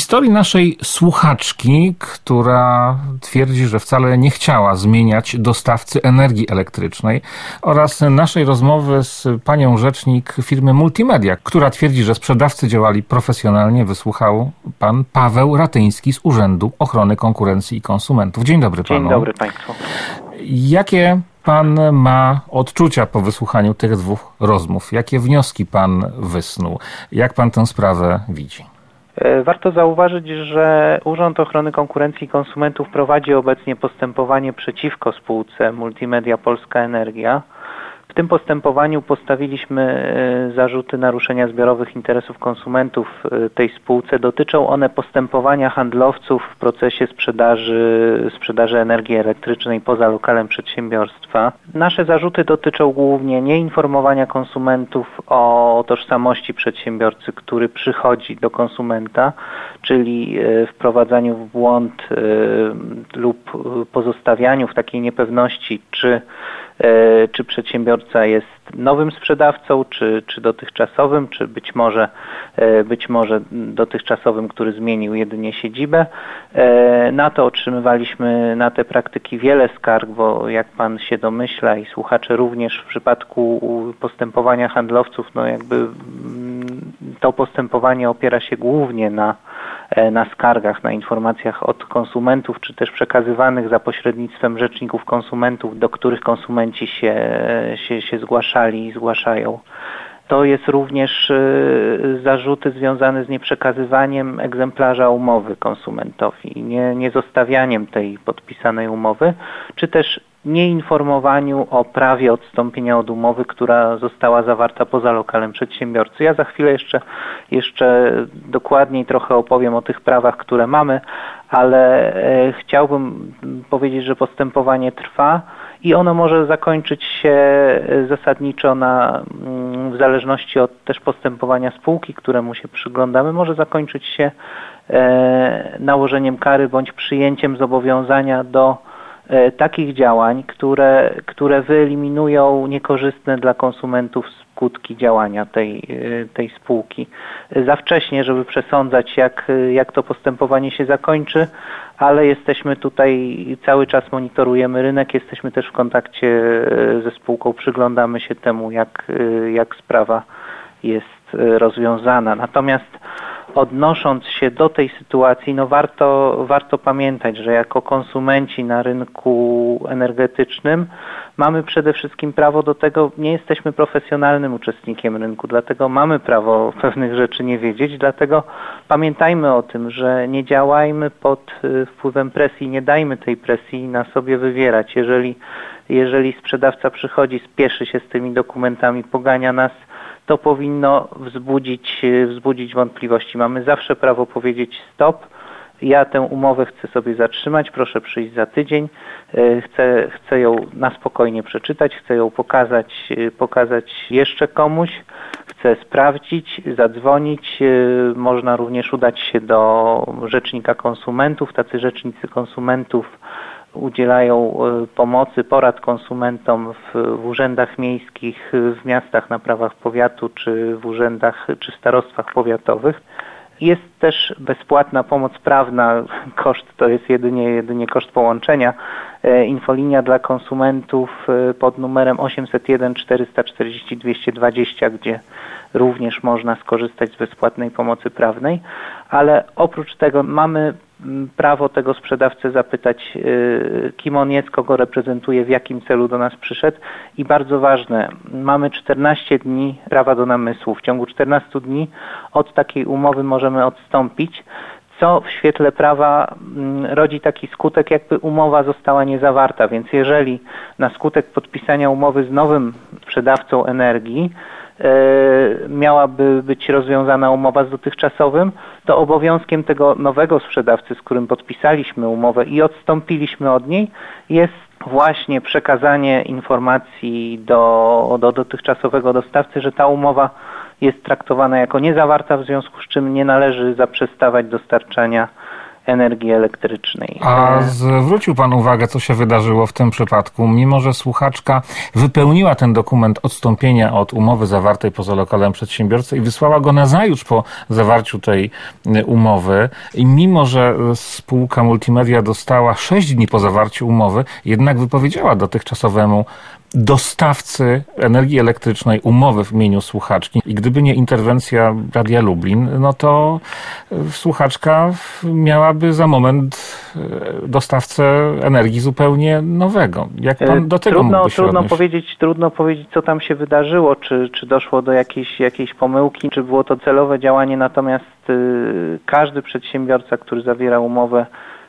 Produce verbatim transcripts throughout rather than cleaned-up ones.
historii naszej słuchaczki, która twierdzi, że wcale nie chciała zmieniać dostawcy energii elektrycznej, oraz naszej rozmowy z panią rzecznik firmy Multimedia, która twierdzi, że sprzedawcy działali profesjonalnie, wysłuchał pan Paweł Ratyński z Urzędu Ochrony Konkurencji i Konsumentów. Dzień dobry panu. Dzień dobry państwu. Jakie pan ma odczucia po wysłuchaniu tych dwóch rozmów? Jakie wnioski pan wysnuł? Jak pan tę sprawę widzi? Warto zauważyć, że Urząd Ochrony Konkurencji i Konsumentów prowadzi obecnie postępowanie przeciwko spółce Multimedia Polska Energia. W tym postępowaniu postawiliśmy zarzuty naruszenia zbiorowych interesów konsumentów tej spółce. Dotyczą one postępowania handlowców w procesie sprzedaży, sprzedaży energii elektrycznej poza lokalem przedsiębiorstwa. Nasze zarzuty dotyczą głównie nieinformowania konsumentów o tożsamości przedsiębiorcy, który przychodzi do konsumenta, czyli wprowadzaniu w błąd lub pozostawianiu w takiej niepewności, czy czy przedsiębiorca jest nowym sprzedawcą, czy, czy dotychczasowym, czy być może, być może dotychczasowym, który zmienił jedynie siedzibę. Na to otrzymywaliśmy, na te praktyki wiele skarg, bo jak pan się domyśla i słuchacze również, w przypadku postępowania handlowców, no jakby to postępowanie opiera się głównie na na skargach, na informacjach od konsumentów, czy też przekazywanych za pośrednictwem rzeczników konsumentów, do których konsumenci się, się, się zgłaszali i zgłaszają. To jest również zarzuty związane z nieprzekazywaniem egzemplarza umowy konsumentowi, nie, nie zostawianiem tej podpisanej umowy, czy też nieinformowaniu o prawie odstąpienia od umowy, która została zawarta poza lokalem przedsiębiorcy. Ja za chwilę jeszcze, jeszcze dokładniej trochę opowiem o tych prawach, które mamy, ale e, chciałbym powiedzieć, że postępowanie trwa i ono może zakończyć się zasadniczo na, w zależności od też postępowania spółki, któremu się przyglądamy, może zakończyć się e, nałożeniem kary bądź przyjęciem zobowiązania do takich działań, które, które wyeliminują niekorzystne dla konsumentów skutki działania tej, tej spółki. Za wcześnie, żeby przesądzać, jak, jak to postępowanie się zakończy, ale jesteśmy tutaj, cały czas monitorujemy rynek, jesteśmy też w kontakcie ze spółką, przyglądamy się temu, jak, jak sprawa jest rozwiązana. Natomiast odnosząc się do tej sytuacji, no warto, warto pamiętać, że jako konsumenci na rynku energetycznym mamy przede wszystkim prawo do tego, nie jesteśmy profesjonalnym uczestnikiem rynku, dlatego mamy prawo pewnych rzeczy nie wiedzieć, dlatego pamiętajmy o tym, że nie działajmy pod wpływem presji, nie dajmy tej presji na sobie wywierać. Jeżeli, jeżeli sprzedawca przychodzi, spieszy się z tymi dokumentami, pogania nas, to powinno wzbudzić, wzbudzić wątpliwości. Mamy zawsze prawo powiedzieć stop, ja tę umowę chcę sobie zatrzymać, proszę przyjść za tydzień, chcę, chcę ją na spokojnie przeczytać, chcę ją pokazać, pokazać jeszcze komuś, chcę sprawdzić, zadzwonić, można również udać się do rzecznika konsumentów, tacy rzecznicy konsumentów udzielają pomocy, porad konsumentom w, w urzędach miejskich, w miastach na prawach powiatu, czy w urzędach, czy starostwach powiatowych. Jest też bezpłatna pomoc prawna, koszt to jest jedynie, jedynie koszt połączenia. Infolinia dla konsumentów pod numerem osiemset jeden czterysta czterdzieści dwieście dwadzieścia, gdzie również można skorzystać z bezpłatnej pomocy prawnej, ale oprócz tego mamy prawo tego sprzedawcę zapytać, kim on jest, kogo reprezentuje, w jakim celu do nas przyszedł i bardzo ważne, mamy czternaście dni prawa do namysłu. W ciągu czternastu dni od takiej umowy możemy odstąpić, co w świetle prawa rodzi taki skutek, jakby umowa została niezawarta, więc jeżeli na skutek podpisania umowy z nowym sprzedawcą energii miałaby być rozwiązana umowa z dotychczasowym, to obowiązkiem tego nowego sprzedawcy, z którym podpisaliśmy umowę i odstąpiliśmy od niej, jest właśnie przekazanie informacji do, do dotychczasowego dostawcy, że ta umowa jest traktowana jako niezawarta, w związku z czym nie należy zaprzestawać dostarczania energii elektrycznej. A zwrócił pan uwagę, co się wydarzyło w tym przypadku? Mimo że słuchaczka wypełniła ten dokument odstąpienia od umowy zawartej poza lokalem przedsiębiorcy i wysłała go nazajutrz po zawarciu tej umowy i mimo że spółka Multimedia dostała sześć dni po zawarciu umowy, jednak wypowiedziała dotychczasowemu dostawcy energii elektrycznej umowy w imieniu słuchaczki i gdyby nie interwencja Radia Lublin, no to słuchaczka miałaby za moment dostawcę energii zupełnie nowego. Jak pan do tego trudno, mógłby się trudno odnieść? powiedzieć, trudno powiedzieć, co tam się wydarzyło, czy, czy doszło do jakiejś, jakiejś pomyłki, czy było to celowe działanie, natomiast y, każdy przedsiębiorca, który zawiera umowę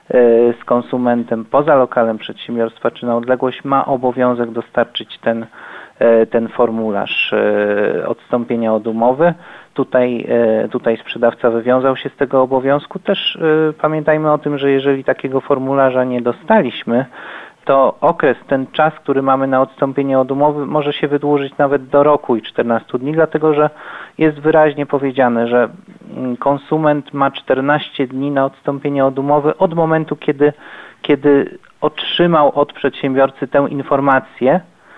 z konsumentem poza lokalem przedsiębiorstwa czy na odległość, ma obowiązek dostarczyć ten, ten formularz odstąpienia od umowy. Tutaj, tutaj sprzedawca wywiązał się z tego obowiązku. Też pamiętajmy o tym, że jeżeli takiego formularza nie dostaliśmy, to okres, ten czas, który mamy na odstąpienie od umowy, może się wydłużyć nawet do roku i czternastu dni, dlatego że jest wyraźnie powiedziane, że konsument ma czternaście dni na odstąpienie od umowy od momentu, kiedy, kiedy otrzymał od przedsiębiorcy tę informację,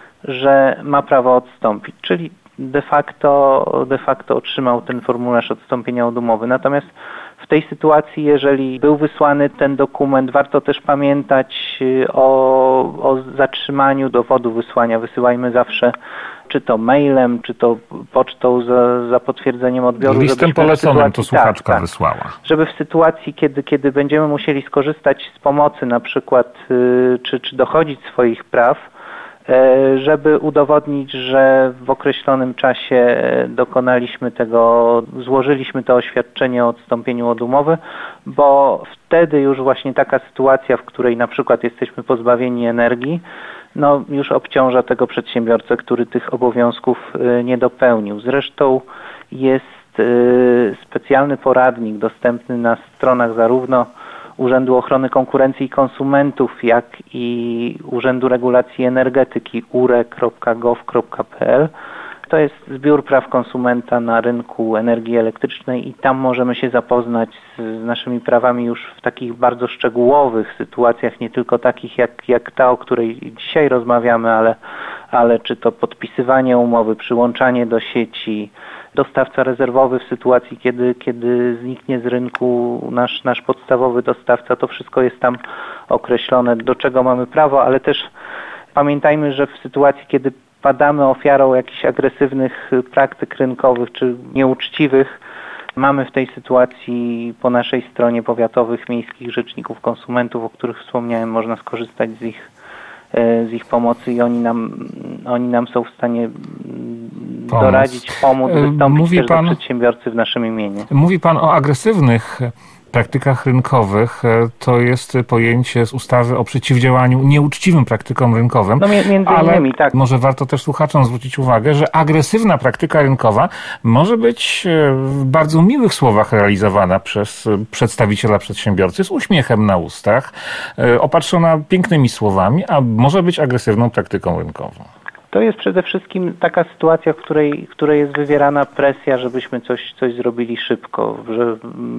że ma prawo odstąpić, czyli de facto, de facto otrzymał ten formularz odstąpienia od umowy. Natomiast w tej sytuacji, jeżeli był wysłany ten dokument, warto też pamiętać o, o zatrzymaniu dowodu wysłania. Wysyłajmy zawsze czy to mailem, czy to pocztą za, za potwierdzeniem odbioru. Listem poleconym to słuchaczka tak, tak, wysłała. Żeby w sytuacji, kiedy, kiedy będziemy musieli skorzystać z pomocy, na przykład yy, czy, czy dochodzić swoich praw, żeby udowodnić, że w określonym czasie dokonaliśmy tego, złożyliśmy to oświadczenie o odstąpieniu od umowy, bo wtedy już właśnie taka sytuacja, w której na przykład jesteśmy pozbawieni energii, no już obciąża tego przedsiębiorcę, który tych obowiązków nie dopełnił. Zresztą jest specjalny poradnik dostępny na stronach zarówno Urzędu Ochrony Konkurencji i Konsumentów, jak i Urzędu Regulacji Energetyki u r e kropka gov kropka p l. To jest zbiór praw konsumenta na rynku energii elektrycznej i tam możemy się zapoznać z naszymi prawami już w takich bardzo szczegółowych sytuacjach, nie tylko takich jak, jak ta, o której dzisiaj rozmawiamy, ale, ale czy to podpisywanie umowy, przyłączanie do sieci, dostawca rezerwowy w sytuacji, kiedy, kiedy zniknie z rynku nasz, nasz podstawowy dostawca. To wszystko jest tam określone, do czego mamy prawo, ale też pamiętajmy, że w sytuacji, kiedy padamy ofiarą jakichś agresywnych praktyk rynkowych czy nieuczciwych, mamy w tej sytuacji po naszej stronie powiatowych, miejskich rzeczników konsumentów, o których wspomniałem, można skorzystać z ich, z ich pomocy i oni nam, oni nam są w stanie pomóc. doradzić, pomóc, wystąpić Mówi też pan, do przedsiębiorcy w naszym imieniu. Mówi pan o agresywnych praktykach rynkowych. To jest pojęcie z ustawy o przeciwdziałaniu nieuczciwym praktykom rynkowym. No między ale innymi, tak. Może warto też słuchaczom zwrócić uwagę, że agresywna praktyka rynkowa może być w bardzo miłych słowach realizowana przez przedstawiciela przedsiębiorcy z uśmiechem na ustach, opatrzona pięknymi słowami, a może być agresywną praktyką rynkową. To jest przede wszystkim taka sytuacja, w której, w której jest wywierana presja, żebyśmy coś, coś zrobili szybko, że,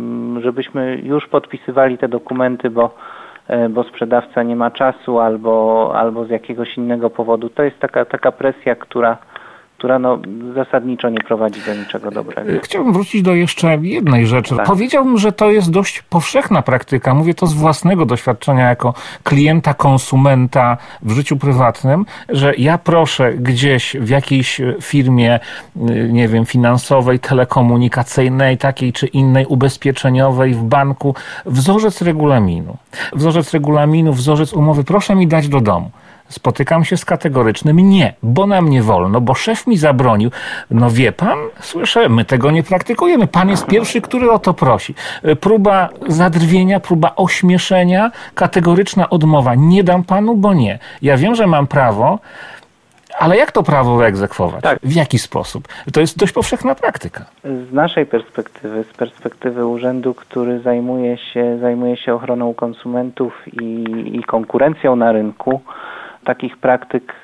żebyśmy już podpisywali te dokumenty, bo, bo sprzedawca nie ma czasu albo, albo z jakiegoś innego powodu. To jest taka, taka presja, która, która no, zasadniczo nie prowadzi do niczego dobrego. Chciałbym wrócić do jeszcze jednej rzeczy. Tak. Powiedziałbym, że to jest dość powszechna praktyka. Mówię to z własnego doświadczenia jako klienta, konsumenta w życiu prywatnym, że ja proszę gdzieś w jakiejś firmie, nie wiem, finansowej, telekomunikacyjnej, takiej czy innej, ubezpieczeniowej, w banku, wzorzec regulaminu. Wzorzec regulaminu, wzorzec umowy proszę mi dać do domu. Spotykam się z kategorycznym nie, bo nam nie wolno, bo szef mi zabronił. No wie pan, słyszę, my tego nie praktykujemy. Pan jest pierwszy, który o to prosi. Próba zadrwienia, próba ośmieszenia, kategoryczna odmowa. Nie dam panu, bo nie. Ja wiem, że mam prawo, ale jak to prawo wyegzekwować? Tak. W jaki sposób? To jest dość powszechna praktyka. Z naszej perspektywy, z perspektywy urzędu, który zajmuje się, zajmuje się ochroną konsumentów i, i konkurencją na rynku, takich praktyk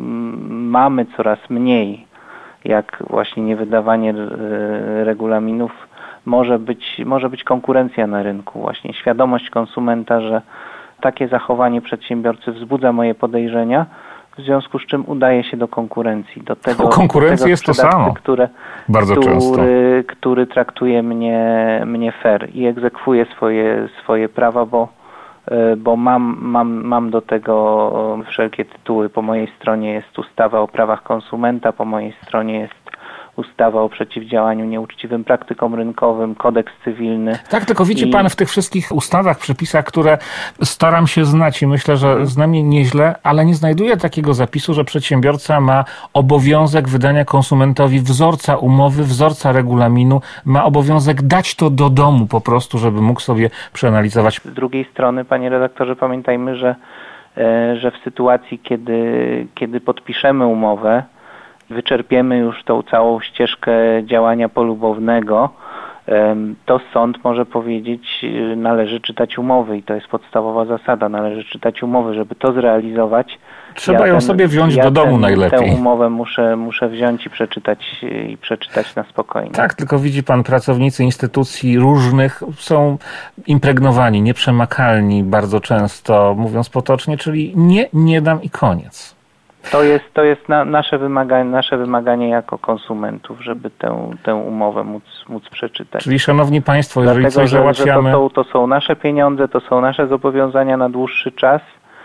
mamy coraz mniej, jak właśnie niewydawanie regulaminów. może być, może być konkurencja na rynku. Właśnie świadomość konsumenta, że takie zachowanie przedsiębiorcy wzbudza moje podejrzenia, w związku z czym udaje się do konkurencji. Do tego, o konkurencji do tego jest to samo. Które, Bardzo który, często. który traktuje mnie, mnie fair i egzekwuje swoje, swoje prawa, bo, bo mam, mam, mam do tego wszelkie tytuły. Po mojej stronie jest ustawa o prawach konsumenta, po mojej stronie jest ustawa o przeciwdziałaniu nieuczciwym praktykom rynkowym, kodeks cywilny. Tak, tylko widzi I... pan w tych wszystkich ustawach, przepisach, które staram się znać i myślę, że znam je nieźle, ale nie znajduję takiego zapisu, że przedsiębiorca ma obowiązek wydania konsumentowi wzorca umowy, wzorca regulaminu, ma obowiązek dać to do domu po prostu, żeby mógł sobie przeanalizować. Z drugiej strony, panie redaktorze, pamiętajmy, że, że w sytuacji, kiedy, kiedy podpiszemy umowę, wyczerpiemy już tą całą ścieżkę działania polubownego, to sąd może powiedzieć, należy czytać umowy i to jest podstawowa zasada, należy czytać umowy, żeby to zrealizować. Trzeba ja ją ten, sobie wziąć ja do domu ten, najlepiej. Tę umowę muszę, muszę wziąć i przeczytać i przeczytać na spokojnie. Tak, tylko widzi pan, pracownicy instytucji różnych są impregnowani, nieprzemakalni bardzo często, mówiąc potocznie, czyli nie, nie dam i koniec. To jest, to jest na, nasze, wymaganie, nasze wymaganie jako konsumentów, żeby tę, tę umowę móc, móc przeczytać. Czyli szanowni państwo, jeżeli Dlatego, coś że, załatwiamy... Że to, to, to są nasze pieniądze, to są nasze zobowiązania na dłuższy czas.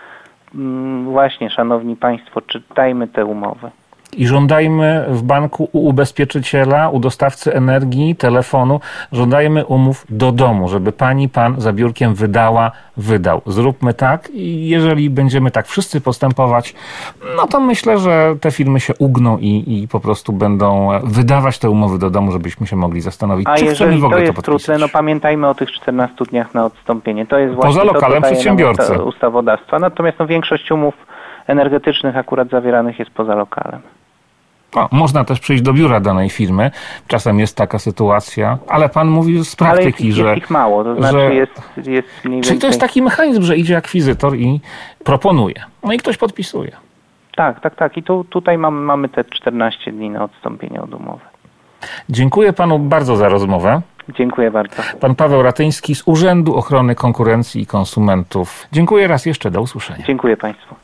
Właśnie, szanowni państwo, czytajmy tę umowę. I żądajmy w banku u ubezpieczyciela, u dostawcy energii, telefonu, żądajmy umów do domu, żeby pani, pan za biurkiem wydała, wydał. Zróbmy tak i jeżeli będziemy tak wszyscy postępować, no to myślę, że te firmy się ugną i, i po prostu będą wydawać te umowy do domu, żebyśmy się mogli zastanowić, A czy chcemy w ogóle to jest to podpisać. trudne, no pamiętajmy o tych czternastu dniach na odstąpienie. To jest właśnie poza lokalem to, co przedsiębiorcy. daje nam ustawodawstwa. Natomiast no, większość umów energetycznych akurat zawieranych jest poza lokalem. No, można też przyjść do biura danej firmy. Czasem jest taka sytuacja, ale pan mówi z praktyki, ale jest, że... jest ich mało, to znaczy że, jest, jest mniej więcej... Czyli to jest taki mechanizm, że idzie akwizytor i proponuje. No i ktoś podpisuje. Tak, tak, tak. I tu, tutaj mamy, mamy te czternaście dni na odstąpienie od umowy. Dziękuję panu bardzo za rozmowę. Dziękuję bardzo. Pan Paweł Ratyński z Urzędu Ochrony Konkurencji i Konsumentów. Dziękuję raz jeszcze, do usłyszenia. Dziękuję państwu.